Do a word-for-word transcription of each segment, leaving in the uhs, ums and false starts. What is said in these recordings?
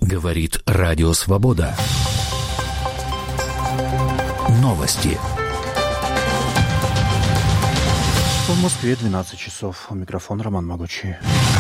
Говорит Радио Свобода. Новости. В Москве двенадцать часов. У микрофона Роман Могучий.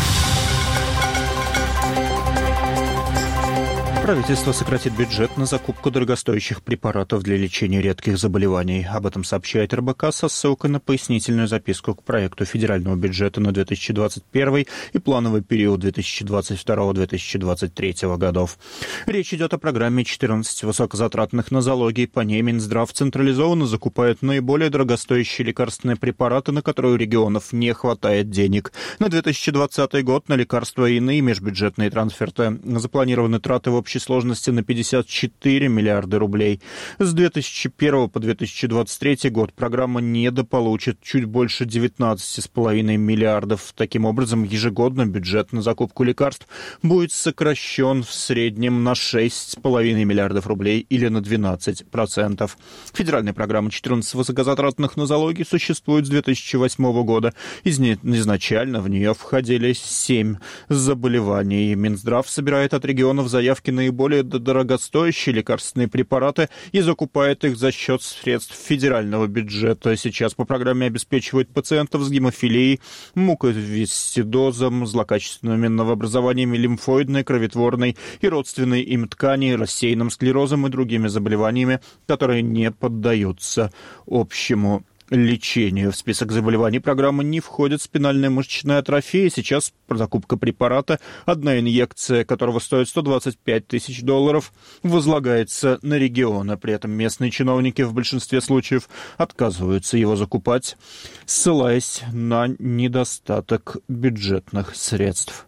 Правительство сократит бюджет на закупку дорогостоящих препаратов для лечения редких заболеваний. Об этом сообщает эр бэ ка со ссылкой на пояснительную записку к проекту федерального бюджета на две тысячи двадцать первый и плановый период две тысячи двадцать второго - две тысячи двадцать третьего годов. Речь идет о программе четырнадцать высокозатратных нозологий. По ней Минздрав централизованно закупает наиболее дорогостоящие лекарственные препараты, на которые у регионов не хватает денег. На две тысячи двадцатый год на лекарства и иные межбюджетные трансферты запланированы траты в общей сложности на пятьдесят четыре миллиарда рублей. С две тысячи первого по две тысячи двадцать третий год программа недополучит чуть больше девятнадцать целых пять десятых миллиардов. Таким образом, ежегодно бюджет на закупку лекарств будет сокращен в среднем на шесть целых пять десятых миллиардов рублей или на двенадцать процентов. Федеральная программа четырнадцать высокозатратных нозологий существует с две тысячи восьмого года. Из не... Изначально в нее входили семь заболеваний. Минздрав собирает от регионов заявки на наиболее дорогостоящие лекарственные препараты и закупает их за счет средств федерального бюджета. Сейчас по программе обеспечивают пациентов с гемофилией, муковисцидозом, злокачественными новообразованиями лимфоидной, кроветворной и родственной им ткани, рассеянным склерозом и другими заболеваниями, которые не поддаются общему лечению. В список заболеваний программы не входит спинальная мышечная атрофия. Сейчас закупка препарата, одна инъекция которого стоит сто двадцать пять тысяч долларов, возлагается на регионы. При этом местные чиновники в большинстве случаев отказываются его закупать, ссылаясь на недостаток бюджетных средств.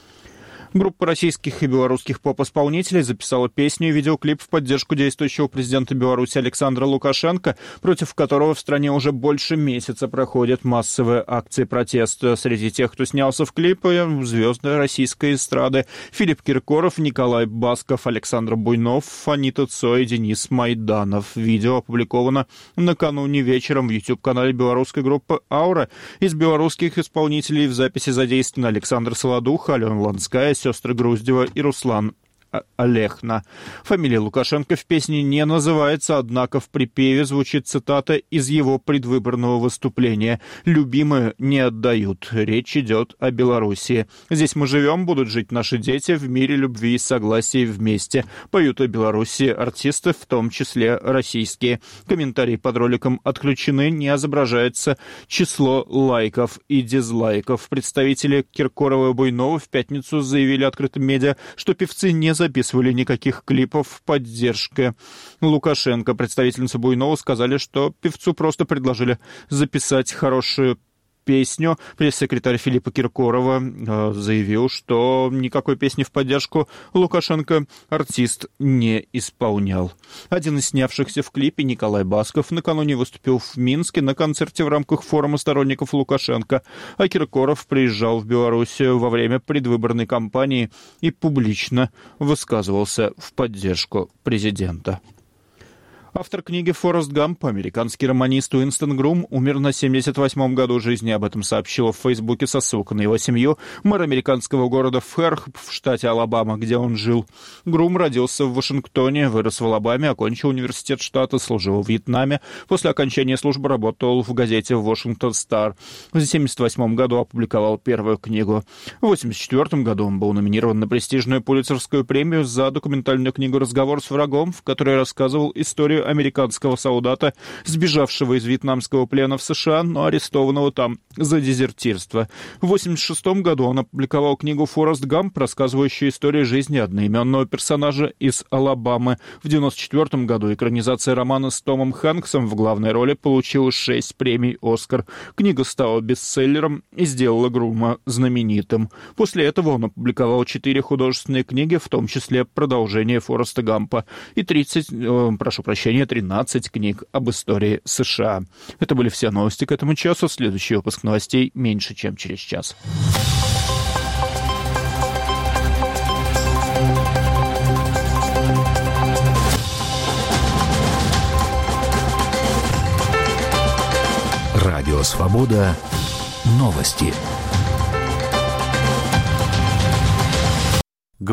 Группа российских и белорусских поп-исполнителей записала песню и видеоклип в поддержку действующего президента Беларуси Александра Лукашенко, против которого в стране уже больше месяца проходят массовые акции протеста. Среди тех, кто снялся в клипе, звезды российской эстрады: Филипп Киркоров, Николай Басков, Александр Буйнов, Анита Цой, Денис Майданов. Видео опубликовано накануне вечером в YouTube-канале белорусской группы «Аура». Из белорусских исполнителей в записи задействованы Александр Солодуха, Алена Ланская, сестры Груздева и Руслан Олехна. Фамилия Лукашенко в песне не называется, однако в припеве звучит цитата из его предвыборного выступления: «Любимые не отдают». Речь идет о Белоруссии. «Здесь мы живем, будут жить наши дети в мире, любви и согласии вместе». Поют о Белоруссии артисты, в том числе российские. Комментарии под роликом отключены, не отображается число лайков и дизлайков. Представители Киркорова и Буйнова в пятницу заявили открытым медиа, что певцы не записывали никаких клипов в поддержке Лукашенко. Представительницы Буйнова сказали, что певцу просто предложили записать хорошую песню. Пресс-секретарь Филиппа Киркорова э, заявил, что никакой песни в поддержку Лукашенко артист не исполнял. Один из снявшихся в клипе, Николай Басков, накануне выступил в Минске на концерте в рамках форума сторонников Лукашенко, а Киркоров приезжал в Белоруссию во время предвыборной кампании и публично высказывался в поддержку президента. Автор книги «Форрест Гамп», американский романист Уинстон Грум, умер на семьдесят восьмом году жизни. Об этом сообщила в Фейсбуке со ссылкой на его семью мэр американского города Фэрх в штате Алабама, где он жил. Грум родился в Вашингтоне, вырос в Алабаме, окончил университет штата, служил в Вьетнаме. После окончания службы работал в газете «Вашингтон Стар». В семьдесят восьмом году опубликовал первую книгу. В восемьдесят четвёртом году он был номинирован на престижную Пулитцеровскую премию за документальную книгу «Разговор с врагом», в которой рассказывал историю американского солдата, сбежавшего из вьетнамского плена в США, но арестованного там за дезертирство. В восемьдесят шестом году он опубликовал книгу «Форрест Гамп», рассказывающую историю жизни одноименного персонажа из Алабамы. В девяносто четвёртом году экранизация романа с Томом Хэнксом в главной роли получила шесть премий «Оскар». Книга стала бестселлером и сделала Грума знаменитым. После этого он опубликовал четыре художественные книги, в том числе продолжение «Форреста Гампа», и тридцать, э, прошу прощения, тринадцать книг об истории США. Это были все новости к этому часу. Следующий выпуск новостей меньше, чем через час. Радио «Свобода». Новости.